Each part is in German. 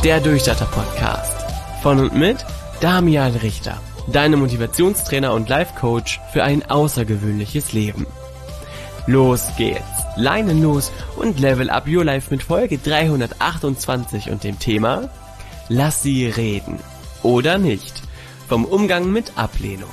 Der Durchstarter-Podcast. Von und mit Damian Richter, deinem Motivationstrainer und Life-Coach für ein außergewöhnliches Leben. Los geht's, Leinen los und Level Up Your Life mit Folge 328 und dem Thema Lass sie reden oder nicht, vom Umgang mit Ablehnung.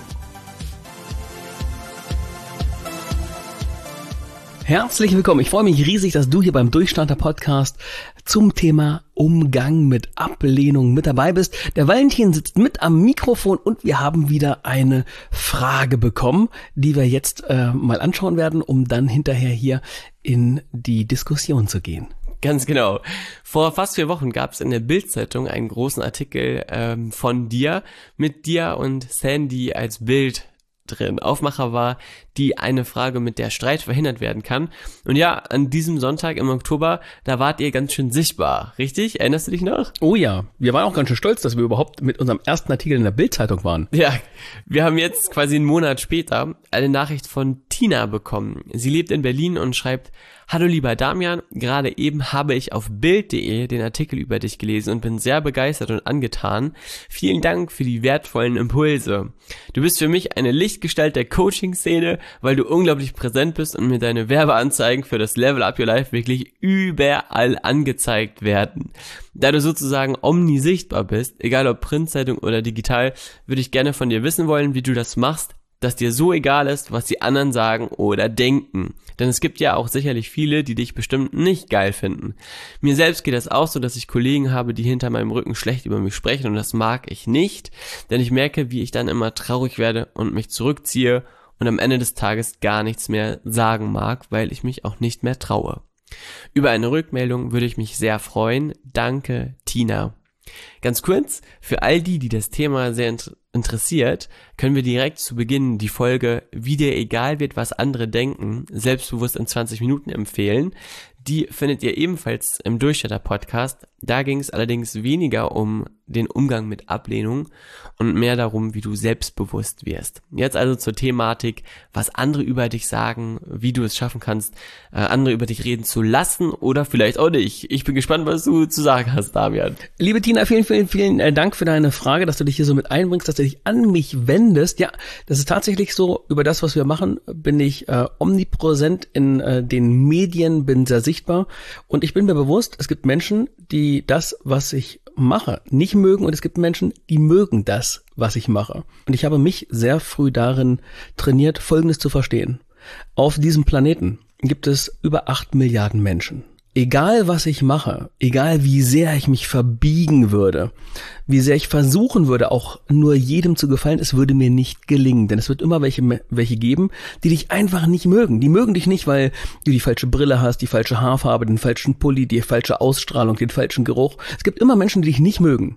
Herzlich willkommen. Ich freue mich riesig, dass du hier beim Durchstarter-Podcast zum Thema Umgang mit Ablehnung mit dabei bist. Der Valentin sitzt mit am Mikrofon und wir haben wieder eine Frage bekommen, die wir jetzt mal anschauen werden, um dann hinterher hier in die Diskussion zu gehen. Ganz genau. Vor fast 4 Wochen gab es in der Bild-Zeitung einen großen Artikel von dir, mit dir und Sandy als Bild drin. Aufmacher war die eine Frage, mit der Streit verhindert werden kann. Und ja, an diesem Sonntag im Oktober, da wart ihr ganz schön sichtbar, richtig? Erinnerst du dich noch? Oh ja, wir waren auch ganz schön stolz, dass wir überhaupt mit unserem ersten Artikel in der Bild-Zeitung waren. Ja, wir haben jetzt quasi einen Monat später eine Nachricht von Tina bekommen. Sie lebt in Berlin und schreibt: Hallo lieber Damian, gerade eben habe ich auf Bild.de den Artikel über dich gelesen und bin sehr begeistert und angetan. Vielen Dank für die wertvollen Impulse. Du bist für mich eine Lichtgestalt der Coaching-Szene, weil du unglaublich präsent bist und mir deine Werbeanzeigen für das Level Up Your Life wirklich überall angezeigt werden. Da du sozusagen omnisichtbar bist, egal ob Printzeitung oder digital, würde ich gerne von dir wissen wollen, wie du das machst, dass dir so egal ist, was die anderen sagen oder denken. Denn es gibt ja auch sicherlich viele, die dich bestimmt nicht geil finden. Mir selbst geht das auch so, dass ich Kollegen habe, die hinter meinem Rücken schlecht über mich sprechen, und das mag ich nicht, denn ich merke, wie ich dann immer traurig werde und mich zurückziehe und am Ende des Tages gar nichts mehr sagen mag, weil ich mich auch nicht mehr traue. Über eine Rückmeldung würde ich mich sehr freuen. Danke, Tina. Ganz kurz, für all die das Thema sehr interessiert, können wir direkt zu Beginn die Folge Wie dir egal wird, was andere denken, selbstbewusst in 20 Minuten empfehlen. Die findet ihr ebenfalls im Durchstarter-Podcast. Da ging es allerdings weniger um den Umgang mit Ablehnung und mehr darum, wie du selbstbewusst wirst. Jetzt also zur Thematik, was andere über dich sagen, wie du es schaffen kannst, andere über dich reden zu lassen oder vielleicht auch nicht. Ich bin gespannt, was du zu sagen hast, Damian. Liebe Tina, vielen Dank für deine Frage, dass du dich hier so mit einbringst, dass du dich an mich wendest. Ja, das ist tatsächlich so. Über das, was wir machen, bin ich omnipräsent in den Medien, bin sehr sichtbar, und ich bin mir bewusst, es gibt Menschen, die das, was ich mache, nicht mögen, und es gibt Menschen, die mögen das, was ich mache. Und ich habe mich sehr früh darin trainiert, Folgendes zu verstehen. Auf diesem Planeten gibt es über 8 Milliarden Menschen. Egal was ich mache, egal wie sehr ich mich verbiegen würde, wie sehr ich versuchen würde, auch nur jedem zu gefallen, es würde mir nicht gelingen. Denn es wird immer welche geben, die dich einfach nicht mögen. Die mögen dich nicht, weil du die falsche Brille hast, die falsche Haarfarbe, den falschen Pulli, die falsche Ausstrahlung, den falschen Geruch. Es gibt immer Menschen, die dich nicht mögen.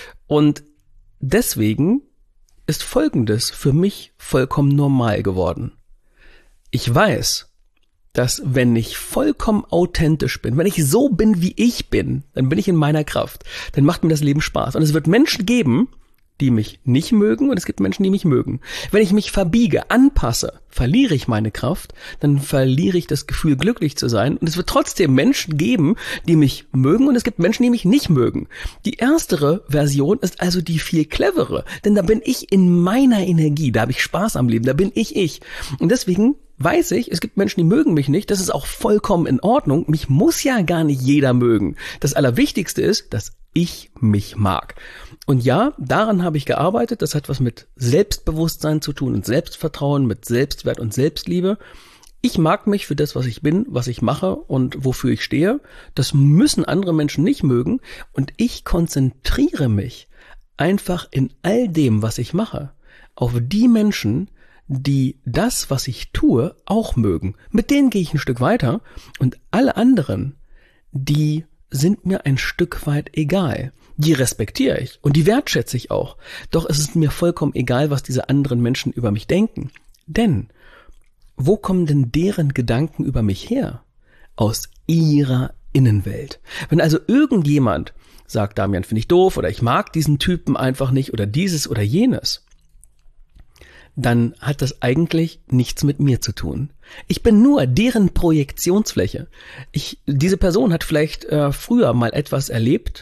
Und deswegen ist Folgendes für mich vollkommen normal geworden. Ich weiß, dass wenn ich vollkommen authentisch bin, wenn ich so bin, wie ich bin, dann bin ich in meiner Kraft. Dann macht mir das Leben Spaß. Und es wird Menschen geben, die mich nicht mögen, und es gibt Menschen, die mich mögen. Wenn ich mich verbiege, anpasse, verliere ich meine Kraft, dann verliere ich das Gefühl, glücklich zu sein. Und es wird trotzdem Menschen geben, die mich mögen, und es gibt Menschen, die mich nicht mögen. Die erstere Version ist also die viel clevere, denn da bin ich in meiner Energie, da habe ich Spaß am Leben, da bin ich. Und deswegen weiß ich, es gibt Menschen, die mögen mich nicht. Das ist auch vollkommen in Ordnung. Mich muss ja gar nicht jeder mögen. Das Allerwichtigste ist, dass ich mich mag. Und ja, daran habe ich gearbeitet. Das hat was mit Selbstbewusstsein zu tun und Selbstvertrauen, mit Selbstwert und Selbstliebe. Ich mag mich für das, was ich bin, was ich mache und wofür ich stehe. Das müssen andere Menschen nicht mögen. Und ich konzentriere mich einfach in all dem, was ich mache, auf die Menschen, die das, was ich tue, auch mögen. Mit denen gehe ich ein Stück weiter, und alle anderen, die sind mir ein Stück weit egal. Die respektiere ich und die wertschätze ich auch. Doch es ist mir vollkommen egal, was diese anderen Menschen über mich denken. Denn wo kommen denn deren Gedanken über mich her? Aus ihrer Innenwelt. Wenn also irgendjemand sagt, Damian finde ich doof, oder ich mag diesen Typen einfach nicht, oder dieses oder jenes, dann hat das eigentlich nichts mit mir zu tun. Ich bin nur deren Projektionsfläche. Diese Person hat vielleicht früher mal etwas erlebt,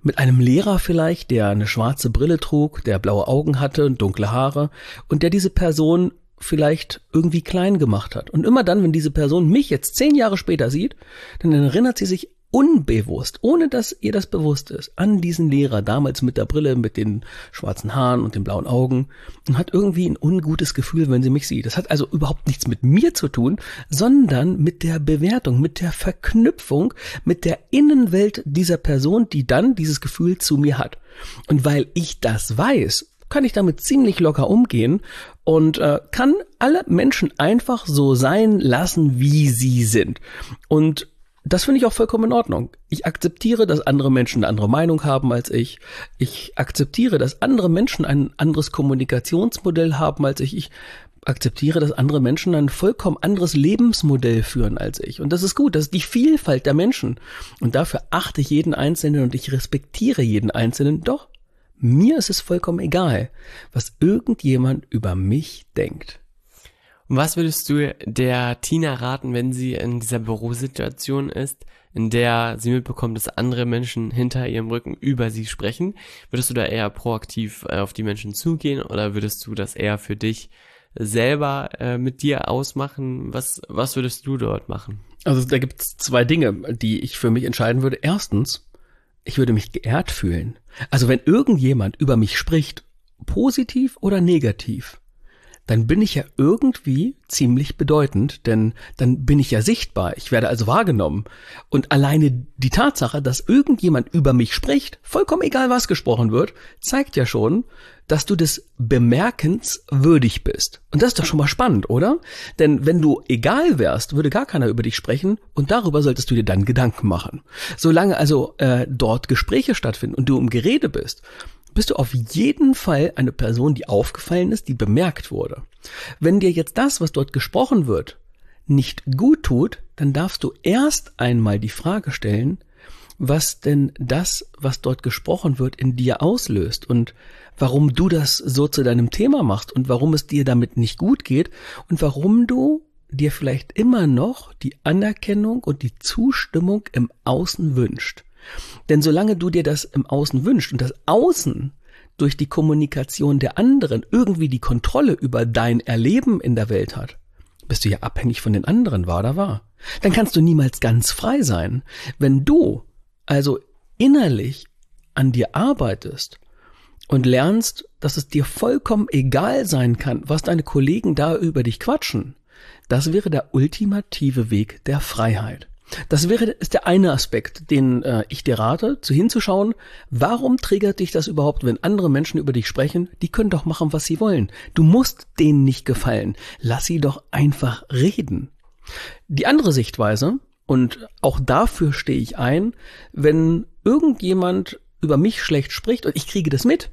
mit einem Lehrer vielleicht, der eine schwarze Brille trug, der blaue Augen hatte und dunkle Haare und der diese Person vielleicht irgendwie klein gemacht hat. Und immer dann, wenn diese Person mich jetzt 10 Jahre später sieht, dann erinnert sie sich unbewusst, ohne dass ihr das bewusst ist, an diesen Lehrer damals mit der Brille, mit den schwarzen Haaren und den blauen Augen und hat irgendwie ein ungutes Gefühl, wenn sie mich sieht. Das hat also überhaupt nichts mit mir zu tun, sondern mit der Bewertung, mit der Verknüpfung, mit der Innenwelt dieser Person, die dann dieses Gefühl zu mir hat. Und weil ich das weiß, kann ich damit ziemlich locker umgehen und kann alle Menschen einfach so sein lassen, wie sie sind. Und das finde ich auch vollkommen in Ordnung. Ich akzeptiere, dass andere Menschen eine andere Meinung haben als ich. Ich akzeptiere, dass andere Menschen ein anderes Kommunikationsmodell haben als ich. Ich akzeptiere, dass andere Menschen ein vollkommen anderes Lebensmodell führen als ich. Und das ist gut, das ist die Vielfalt der Menschen. Und dafür achte ich jeden Einzelnen und ich respektiere jeden Einzelnen. Doch, mir ist es vollkommen egal, was irgendjemand über mich denkt. Und was würdest du der Tina raten, wenn sie in dieser Bürosituation ist, in der sie mitbekommt, dass andere Menschen hinter ihrem Rücken über sie sprechen? Würdest du da eher proaktiv auf die Menschen zugehen oder würdest du das eher für dich selber mit dir ausmachen? Was würdest du dort machen? Also da gibt es 2 Dinge, die ich für mich entscheiden würde. Erstens, ich würde mich geehrt fühlen. Also wenn irgendjemand über mich spricht, positiv oder negativ, dann bin ich ja irgendwie ziemlich bedeutend, denn dann bin ich ja sichtbar, ich werde also wahrgenommen. Und alleine die Tatsache, dass irgendjemand über mich spricht, vollkommen egal was gesprochen wird, zeigt ja schon, dass du des Bemerkens würdig bist. Und das ist doch schon mal spannend, oder? Denn wenn du egal wärst, würde gar keiner über dich sprechen und darüber solltest du dir dann Gedanken machen. Solange also dort Gespräche stattfinden und du im Gerede bist du auf jeden Fall eine Person, die aufgefallen ist, die bemerkt wurde. Wenn dir jetzt das, was dort gesprochen wird, nicht gut tut, dann darfst du erst einmal die Frage stellen, was denn das, was dort gesprochen wird, in dir auslöst und warum du das so zu deinem Thema machst und warum es dir damit nicht gut geht und warum du dir vielleicht immer noch die Anerkennung und die Zustimmung im Außen wünschst. Denn solange du dir das im Außen wünschst und das Außen durch die Kommunikation der anderen irgendwie die Kontrolle über dein Erleben in der Welt hat, bist du ja abhängig von den anderen, wahr oder wahr? Dann kannst du niemals ganz frei sein. Wenn du also innerlich an dir arbeitest und lernst, dass es dir vollkommen egal sein kann, was deine Kollegen da über dich quatschen, das wäre der ultimative Weg der Freiheit. Ist der eine Aspekt, den ich dir rate, hinzuschauen, warum triggert dich das überhaupt, wenn andere Menschen über dich sprechen? Die können doch machen, was sie wollen. Du musst denen nicht gefallen. Lass sie doch einfach reden. Die andere Sichtweise, und auch dafür stehe ich ein, wenn irgendjemand über mich schlecht spricht und ich kriege das mit,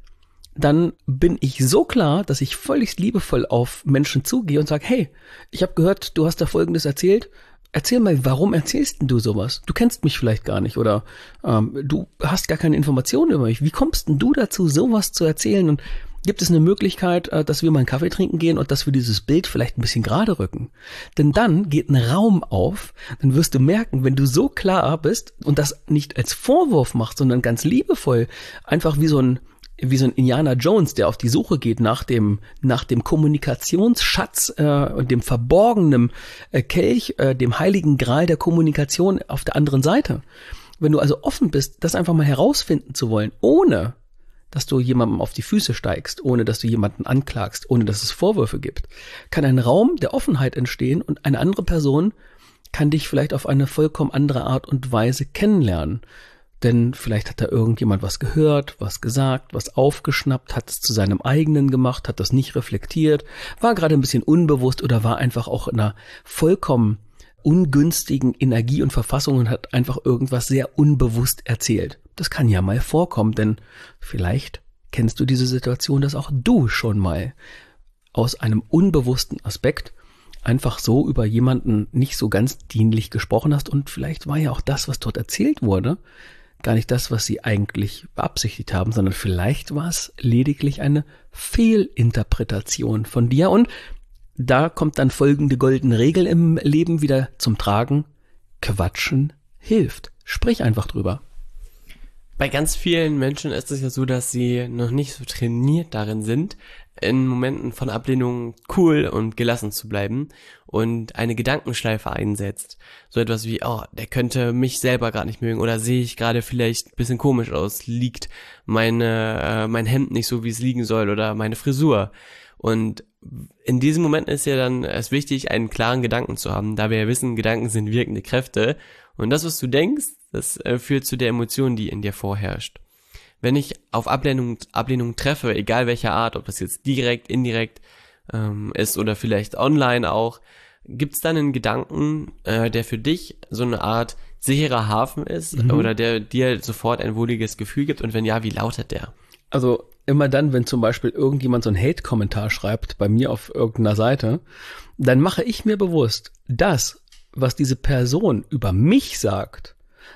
dann bin ich so klar, dass ich völlig liebevoll auf Menschen zugehe und sage, hey, ich habe gehört, du hast da Folgendes erzählt. Erzähl mal, warum erzählst denn du sowas? Du kennst mich vielleicht gar nicht oder du hast gar keine Informationen über mich. Wie kommst denn du dazu, sowas zu erzählen? Und gibt es eine Möglichkeit, dass wir mal einen Kaffee trinken gehen und dass wir dieses Bild vielleicht ein bisschen gerade rücken? Denn dann geht ein Raum auf, dann wirst du merken, wenn du so klar bist und das nicht als Vorwurf machst, sondern ganz liebevoll, einfach wie so ein Indiana Jones, der auf die Suche geht nach dem Kommunikationsschatz und dem verborgenen Kelch, dem heiligen Gral der Kommunikation auf der anderen Seite. Wenn du also offen bist, das einfach mal herausfinden zu wollen, ohne dass du jemandem auf die Füße steigst, ohne dass du jemanden anklagst, ohne dass es Vorwürfe gibt, kann ein Raum der Offenheit entstehen und eine andere Person kann dich vielleicht auf eine vollkommen andere Art und Weise kennenlernen. Denn vielleicht hat da irgendjemand was gehört, was gesagt, was aufgeschnappt, hat es zu seinem eigenen gemacht, hat das nicht reflektiert, war gerade ein bisschen unbewusst oder war einfach auch in einer vollkommen ungünstigen Energie und Verfassung und hat einfach irgendwas sehr unbewusst erzählt. Das kann ja mal vorkommen, denn vielleicht kennst du diese Situation, dass auch du schon mal aus einem unbewussten Aspekt einfach so über jemanden nicht so ganz dienlich gesprochen hast und vielleicht war ja auch das, was dort erzählt wurde, gar nicht das, was sie eigentlich beabsichtigt haben, sondern vielleicht war es lediglich eine Fehlinterpretation von dir. Und da kommt dann folgende goldene Regel im Leben wieder zum Tragen. Quatschen hilft. Sprich einfach drüber. Bei ganz vielen Menschen ist es ja so, dass sie noch nicht so trainiert darin sind, in Momenten von Ablehnung cool und gelassen zu bleiben und eine Gedankenschleife einsetzt. So etwas wie, oh, der könnte mich selber gerade nicht mögen oder sehe ich gerade vielleicht ein bisschen komisch aus, liegt mein Hemd nicht so, wie es liegen soll oder meine Frisur. Und in diesem Moment ist ja dann es wichtig, einen klaren Gedanken zu haben, da wir ja wissen, Gedanken sind wirkende Kräfte. Und das, was du denkst, das führt zu der Emotion, die in dir vorherrscht. Wenn ich auf Ablehnung treffe, egal welcher Art, ob das jetzt direkt, indirekt ist oder vielleicht online auch, gibt es dann einen Gedanken, der für dich so eine Art sicherer Hafen ist oder der dir sofort ein wohliges Gefühl gibt? Und wenn ja, wie lautet der? Also immer dann, wenn zum Beispiel irgendjemand so einen Hate-Kommentar schreibt bei mir auf irgendeiner Seite, dann mache ich mir bewusst, das, was diese Person über mich sagt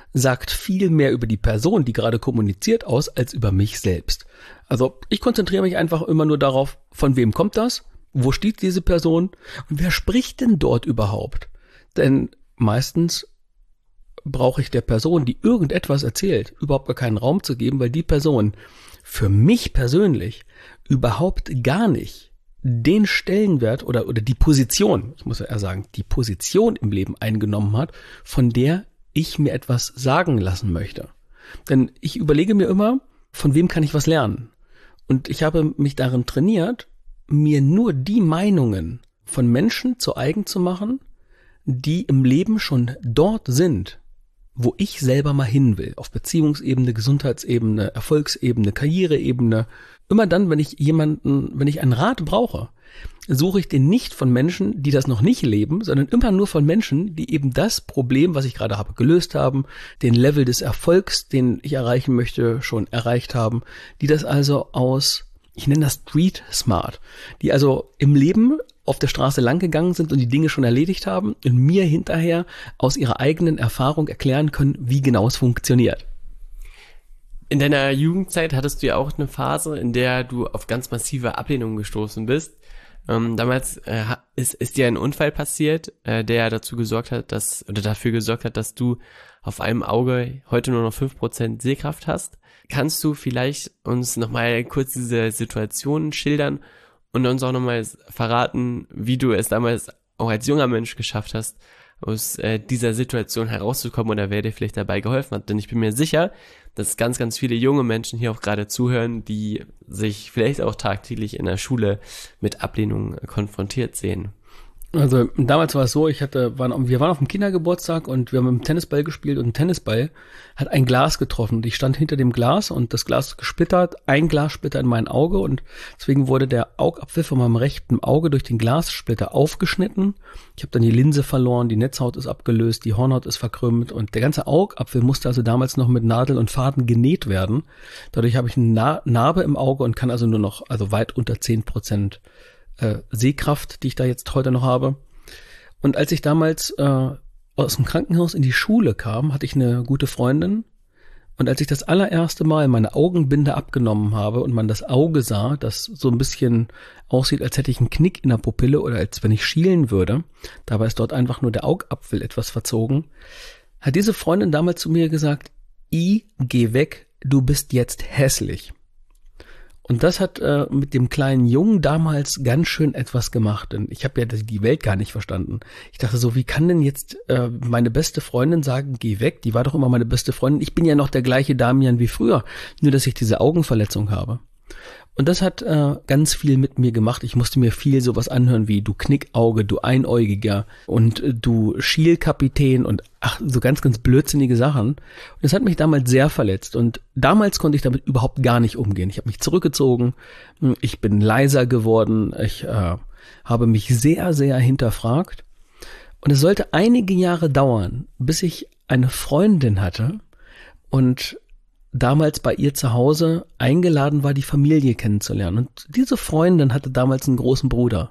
viel mehr über die Person, die gerade kommuniziert, aus, als über mich selbst. Also ich konzentriere mich einfach immer nur darauf, von wem kommt das, wo steht diese Person und wer spricht denn dort überhaupt? Denn meistens brauche ich der Person, die irgendetwas erzählt, überhaupt gar keinen Raum zu geben, weil die Person für mich persönlich überhaupt gar nicht den Stellenwert oder die Position, ich muss ja eher sagen, die Position im Leben eingenommen hat, von der ich mir etwas sagen lassen möchte. Denn ich überlege mir immer, von wem kann ich was lernen? Und ich habe mich darin trainiert, mir nur die Meinungen von Menschen zu eigen zu machen, die im Leben schon dort sind, wo ich selber mal hin will. Auf Beziehungsebene, Gesundheitsebene, Erfolgsebene, Karriereebene. Immer dann, wenn ich einen Rat brauche, suche ich den nicht von Menschen, die das noch nicht leben, sondern immer nur von Menschen, die eben das Problem, was ich gerade habe, gelöst haben, den Level des Erfolgs, den ich erreichen möchte, schon erreicht haben, die das also ich nenne das Street Smart, die also im Leben auf der Straße lang gegangen sind und die Dinge schon erledigt haben und mir hinterher aus ihrer eigenen Erfahrung erklären können, wie genau es funktioniert. In deiner Jugendzeit hattest du ja auch eine Phase, in der du auf ganz massive Ablehnung gestoßen bist. Damals ist dir ein Unfall passiert, der dafür gesorgt hat, dass du auf einem Auge heute nur noch 5% Sehkraft hast. Kannst du vielleicht uns nochmal kurz diese Situation schildern und uns auch nochmal verraten, wie du es damals auch als junger Mensch geschafft hast, aus dieser Situation herauszukommen oder wer dir vielleicht dabei geholfen hat? Denn ich bin mir sicher, dass ganz, ganz viele junge Menschen hier auch gerade zuhören, die sich vielleicht auch tagtäglich in der Schule mit Ablehnung konfrontiert sehen. Also damals war es so, wir waren auf dem Kindergeburtstag und wir haben mit dem Tennisball gespielt und ein Tennisball hat ein Glas getroffen. Und ich stand hinter dem Glas und das Glas ist gesplittert, ein Glassplitter in mein Auge und deswegen wurde der Augapfel von meinem rechten Auge durch den Glassplitter aufgeschnitten. Ich habe dann die Linse verloren, die Netzhaut ist abgelöst, die Hornhaut ist verkrümmt und der ganze Augapfel musste also damals noch mit Nadel und Faden genäht werden. Dadurch habe ich eine Narbe im Auge und kann also nur noch, weit unter 10% Sehkraft, die ich da jetzt heute noch habe. Und als ich damals aus dem Krankenhaus in die Schule kam, hatte ich eine gute Freundin. Und als ich das allererste Mal meine Augenbinde abgenommen habe und man das Auge sah, das so ein bisschen aussieht, als hätte ich einen Knick in der Pupille oder als wenn ich schielen würde, dabei ist dort einfach nur der Augapfel etwas verzogen, hat diese Freundin damals zu mir gesagt, geh weg, du bist jetzt hässlich. Und das hat mit dem kleinen Jungen damals ganz schön etwas gemacht. Denn ich habe ja die Welt gar nicht verstanden. Ich dachte so, wie kann denn jetzt meine beste Freundin sagen, geh weg? Die war doch immer meine beste Freundin. Ich bin ja noch der gleiche Damian wie früher. Nur, dass ich diese Augenverletzung habe. Und das hat ganz viel mit mir gemacht. Ich musste mir viel sowas anhören wie du Knickauge, du Einäugiger und du Schielkapitän und so ganz, ganz blödsinnige Sachen. Und das hat mich damals sehr verletzt. Und damals konnte ich damit überhaupt gar nicht umgehen. Ich habe mich zurückgezogen, ich bin leiser geworden, ich habe mich sehr, sehr hinterfragt. Und es sollte einige Jahre dauern, bis ich eine Freundin hatte und damals bei ihr zu Hause eingeladen war, die Familie kennenzulernen. Und diese Freundin hatte damals einen großen Bruder.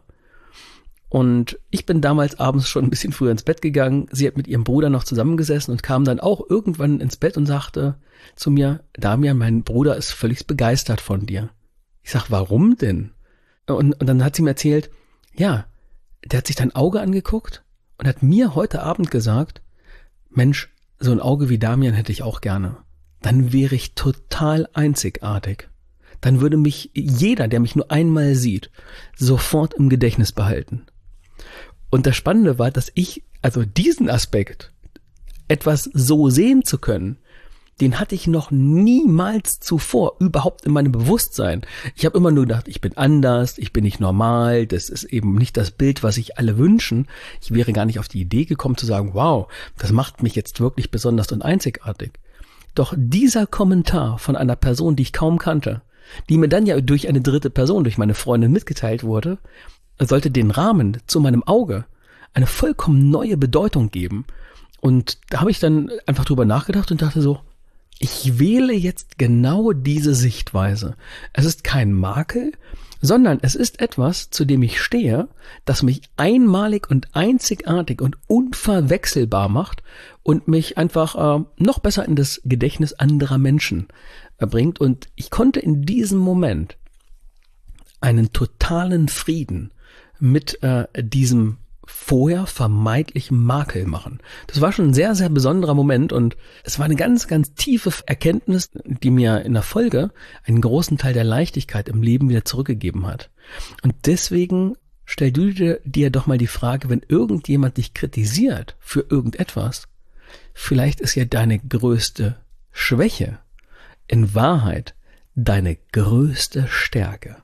Und ich bin damals abends schon ein bisschen früher ins Bett gegangen. Sie hat mit ihrem Bruder noch zusammengesessen und kam dann auch irgendwann ins Bett und sagte zu mir, Damian, mein Bruder ist völlig begeistert von dir. Ich sag, warum denn? Und dann hat sie mir erzählt, ja, der hat sich dein Auge angeguckt und hat mir heute Abend gesagt, Mensch, so ein Auge wie Damian hätte ich auch gerne. dann wäre ich total einzigartig. Dann würde mich jeder, der mich nur einmal sieht, sofort im Gedächtnis behalten. Und das Spannende war, dass ich, also diesen Aspekt, etwas so sehen zu können, den hatte ich noch niemals zuvor überhaupt in meinem Bewusstsein. Ich habe immer nur gedacht, ich bin anders, ich bin nicht normal, das ist eben nicht das Bild, was sich alle wünschen. Ich wäre gar nicht auf die Idee gekommen zu sagen, wow, das macht mich jetzt wirklich besonders und einzigartig. Doch dieser Kommentar von einer Person, die ich kaum kannte, die mir dann ja durch eine dritte Person, durch meine Freundin mitgeteilt wurde, sollte den Rahmen zu meinem Auge eine vollkommen neue Bedeutung geben. Und da habe ich dann einfach drüber nachgedacht und dachte so, ich wähle jetzt genau diese Sichtweise. Es ist kein Makel, sondern es ist etwas, zu dem ich stehe, das mich einmalig und einzigartig und unverwechselbar macht und mich einfach noch besser in das Gedächtnis anderer Menschen bringt. Und ich konnte in diesem Moment einen totalen Frieden mit diesem vorher vermeintlichen Makel machen. Das war schon ein sehr, sehr besonderer Moment und es war eine ganz, ganz tiefe Erkenntnis, die mir in der Folge einen großen Teil der Leichtigkeit im Leben wieder zurückgegeben hat. Und deswegen stell du dir doch mal die Frage, wenn irgendjemand dich kritisiert für irgendetwas, vielleicht ist ja deine größte Schwäche in Wahrheit deine größte Stärke.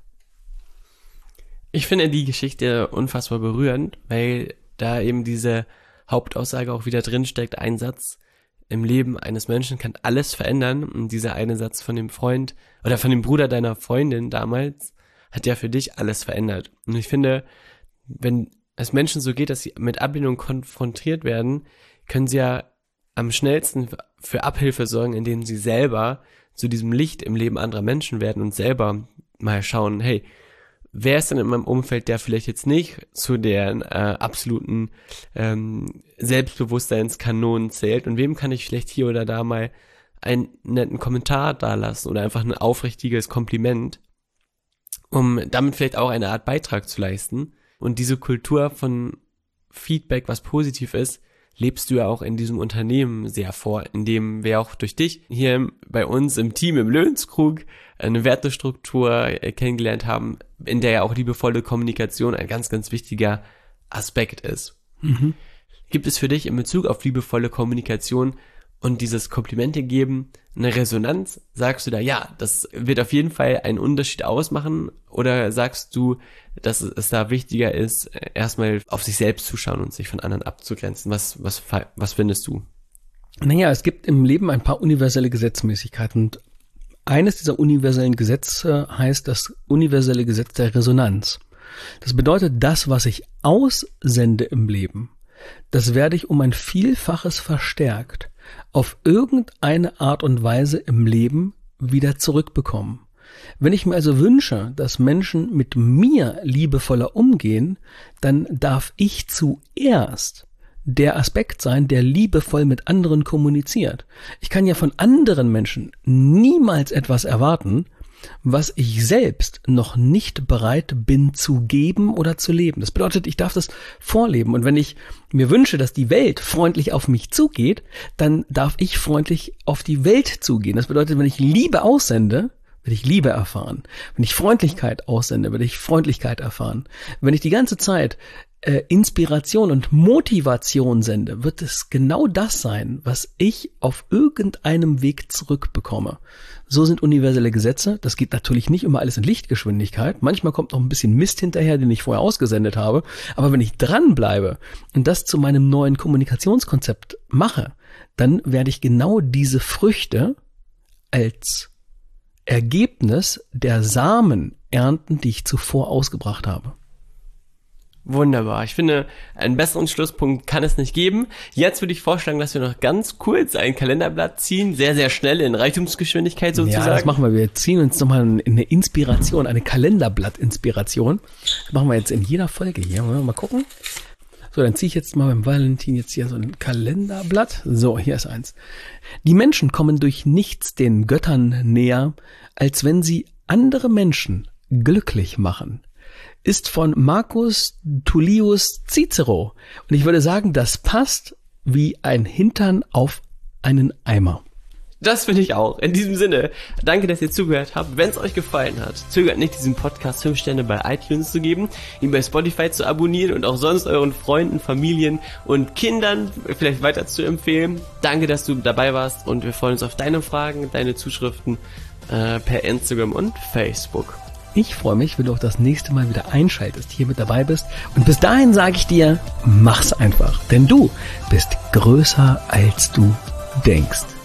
Ich finde die Geschichte unfassbar berührend, weil da eben diese Hauptaussage auch wieder drinsteckt, ein Satz: Im Leben eines Menschen kann alles verändern. Und dieser eine Satz von dem Freund oder von dem Bruder deiner Freundin damals hat ja für dich alles verändert. Und ich finde, wenn es Menschen so geht, dass sie mit Ablehnung konfrontiert werden, können sie ja am schnellsten für Abhilfe sorgen, indem sie selber zu diesem Licht im Leben anderer Menschen werden und selber mal schauen, hey, wer ist denn in meinem Umfeld, der vielleicht jetzt nicht zu deren absoluten Selbstbewusstseinskanonen zählt, und wem kann ich vielleicht hier oder da mal einen netten Kommentar dalassen oder einfach ein aufrichtiges Kompliment, um damit vielleicht auch eine Art Beitrag zu leisten. Und diese Kultur von Feedback, was positiv ist, lebst du ja auch in diesem Unternehmen sehr vor, in dem wir auch durch dich hier bei uns im Team im Löwenskrug eine Wertestruktur kennengelernt haben, in der ja auch liebevolle Kommunikation ein ganz, ganz wichtiger Aspekt ist. Mhm. Gibt es für dich in Bezug auf liebevolle Kommunikation und dieses Komplimente geben eine Resonanz? Sagst du da, ja, das wird auf jeden Fall einen Unterschied ausmachen? Oder sagst du, dass es da wichtiger ist, erstmal auf sich selbst zu schauen und sich von anderen abzugrenzen? Was findest du? Naja, es gibt im Leben ein paar universelle Gesetzmäßigkeiten. Und eines dieser universellen Gesetze heißt das universelle Gesetz der Resonanz. Das bedeutet, das, was ich aussende im Leben, das werde ich um ein Vielfaches verstärkt auf irgendeine Art und Weise im Leben wieder zurückbekommen. Wenn ich mir also wünsche, dass Menschen mit mir liebevoller umgehen, dann darf ich zuerst der Aspekt sein, der liebevoll mit anderen kommuniziert. Ich kann ja von anderen Menschen niemals etwas erwarten, was ich selbst noch nicht bereit bin zu geben oder zu leben. Das bedeutet, ich darf das vorleben. Und wenn ich mir wünsche, dass die Welt freundlich auf mich zugeht, dann darf ich freundlich auf die Welt zugehen. Das bedeutet, wenn ich Liebe aussende, werde ich Liebe erfahren. Wenn ich Freundlichkeit aussende, werde ich Freundlichkeit erfahren. Wenn ich die ganze Zeit Inspiration und Motivation sende, wird es genau das sein, was ich auf irgendeinem Weg zurückbekomme. So sind universelle Gesetze. Das geht natürlich nicht immer alles in Lichtgeschwindigkeit. Manchmal kommt noch ein bisschen Mist hinterher, den ich vorher ausgesendet habe. Aber wenn ich dranbleibe und das zu meinem neuen Kommunikationskonzept mache, dann werde ich genau diese Früchte als Ergebnis der Samen ernten, die ich zuvor ausgebracht habe. Wunderbar. Ich finde, einen besseren Schlusspunkt kann es nicht geben. Jetzt würde ich vorschlagen, dass wir noch ganz kurz ein Kalenderblatt ziehen, sehr, sehr schnell in Reichtumsgeschwindigkeit sozusagen. Ja, das machen wir. Wir ziehen uns nochmal eine Inspiration, eine Kalenderblatt-Inspiration. Das machen wir jetzt in jeder Folge hier. Mal gucken. So, dann ziehe ich jetzt mal beim Valentin jetzt hier so ein Kalenderblatt. So, hier ist eins. Die Menschen kommen durch nichts den Göttern näher, als wenn sie andere Menschen glücklich machen. Ist von Marcus Tullius Cicero. Und ich würde sagen, das passt wie ein Hintern auf einen Eimer. Das finde ich auch. In diesem Sinne, danke, dass ihr zugehört habt. Wenn es euch gefallen hat, zögert nicht, diesem Podcast 5 Sterne bei iTunes zu geben, ihn bei Spotify zu abonnieren und auch sonst euren Freunden, Familien und Kindern vielleicht weiter zu empfehlen. Danke, dass du dabei warst und wir freuen uns auf deine Fragen, deine Zuschriften per Instagram und Facebook. Ich freue mich, wenn du auch das nächste Mal wieder einschaltest, hier mit dabei bist. Und bis dahin sage ich dir, mach's einfach, denn du bist größer als du denkst.